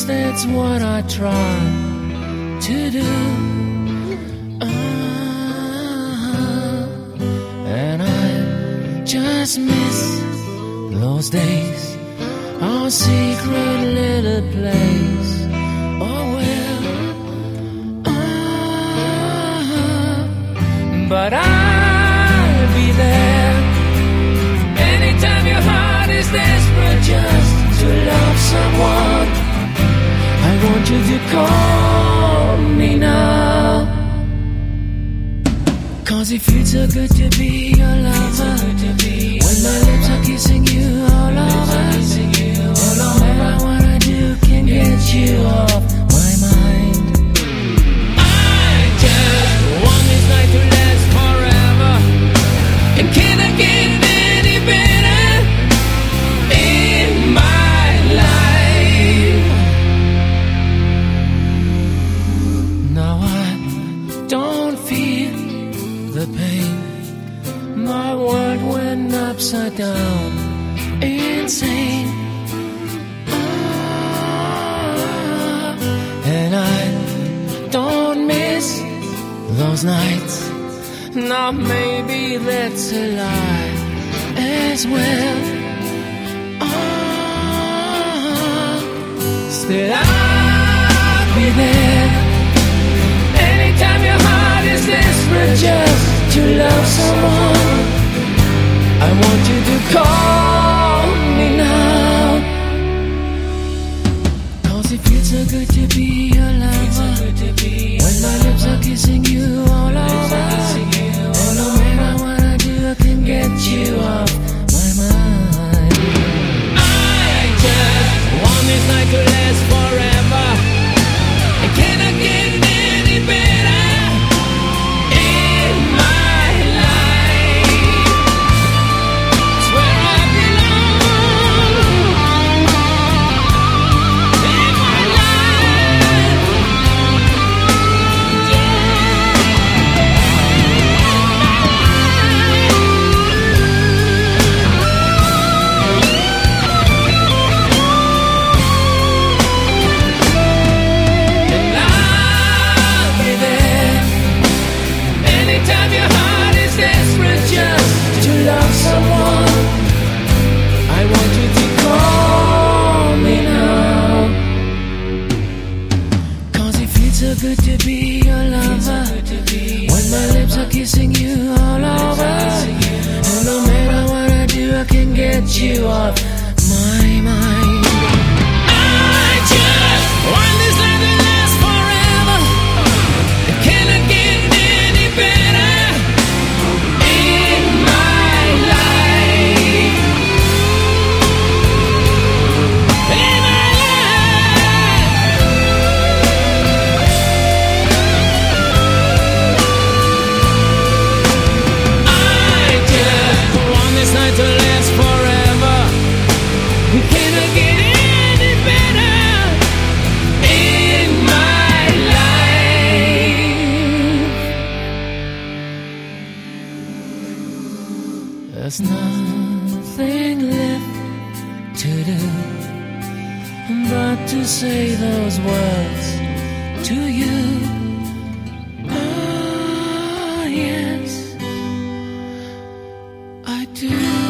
that's what I try to do. And I just miss those days, our secret little place. Oh well, but I'll be there anytime your heart is desperate just to love someone. I want you to call me now, 'cause it feels so good to be your lover. When my lips are kissing you all over, no matter what I do can get you off my mind. I just want this night to last forever, and can I get any better in my life? Now I don't feel the pain. My world went upside down, insane. And I don't miss those nights. Now maybe that's a lie as well. Still I'll be there anytime your heart is desperate just to love someone. I want you to call me now, 'cause it feels so good to be your lover. When my lips are kissing you all over, and no matter what I do I can get you off my mind. I just want this night to last forever, and can I get any better in my life? It's where I belong in my life. And I'll be there anytime your heart is desperate just to love someone. I want you to call me now, 'cause it feels so good to be your lover. When my lips are kissing you all over, and no matter what I do I can get you off my mind. I just want this night to last forever. Can I get any better in my life? In my life. I just want this night to last forever. Can I get any better in my life? There's nothing left to do but to say those words to you. Ah, yes, I do.